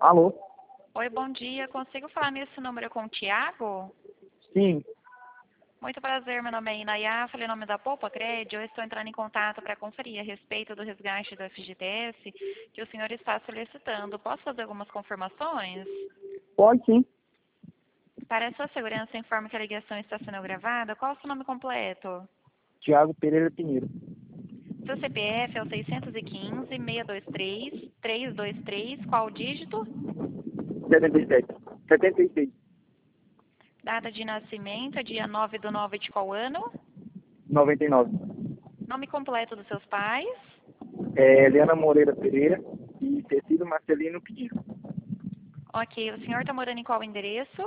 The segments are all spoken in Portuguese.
Alô? Oi, bom dia. Consigo falar nesse número com o Tiago? Sim. Muito prazer, meu nome é Inayá, falei o nome da Poupa Crédito. Eu estou entrando em contato para conferir a respeito do resgate do FGTS que o senhor está solicitando. Posso fazer algumas confirmações? Pode sim. Para a sua segurança, informo que a ligação está sendo gravada. Qual é o seu nome completo? Tiago Pereira Pinheiro. Seu CPF é o 615-623-323. Qual o dígito? 77. 76. Data de nascimento é dia 9/9 de qual ano? 99. Nome completo dos seus pais? Eliana Moreira Pereira e Cecílio Marcelino Pinheiro. Ok, o senhor está morando em qual endereço?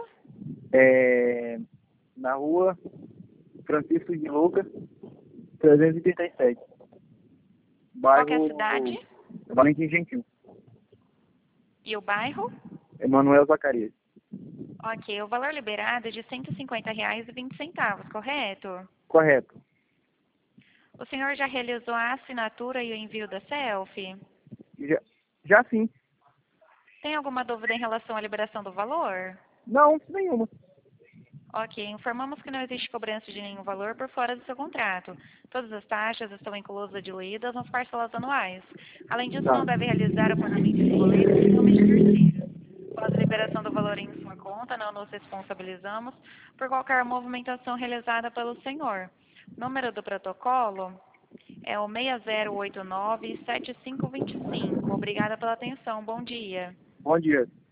Na rua Francisco de Lucas, 337. Qual que é a Bairro cidade? Valentim Gentil. E o bairro? Emanuel Zacarias. Ok, o valor liberado é de R$ 150,20, correto? Correto. O senhor já realizou a assinatura e o envio da selfie? Já sim. Tem alguma dúvida em relação à liberação do valor? Não, nenhuma. Ok, informamos que não existe cobrança de nenhum valor por fora do seu contrato. Todas as taxas estão inclusas diluídas nas parcelas anuais. Além disso, Tá. não deve realizar o pagamento de boletos em nome de terceiros. Após a liberação do valor em sua conta, não nos responsabilizamos por qualquer movimentação realizada pelo senhor. O número do protocolo é o 6089-7525. Obrigada pela atenção. Bom dia. Bom dia.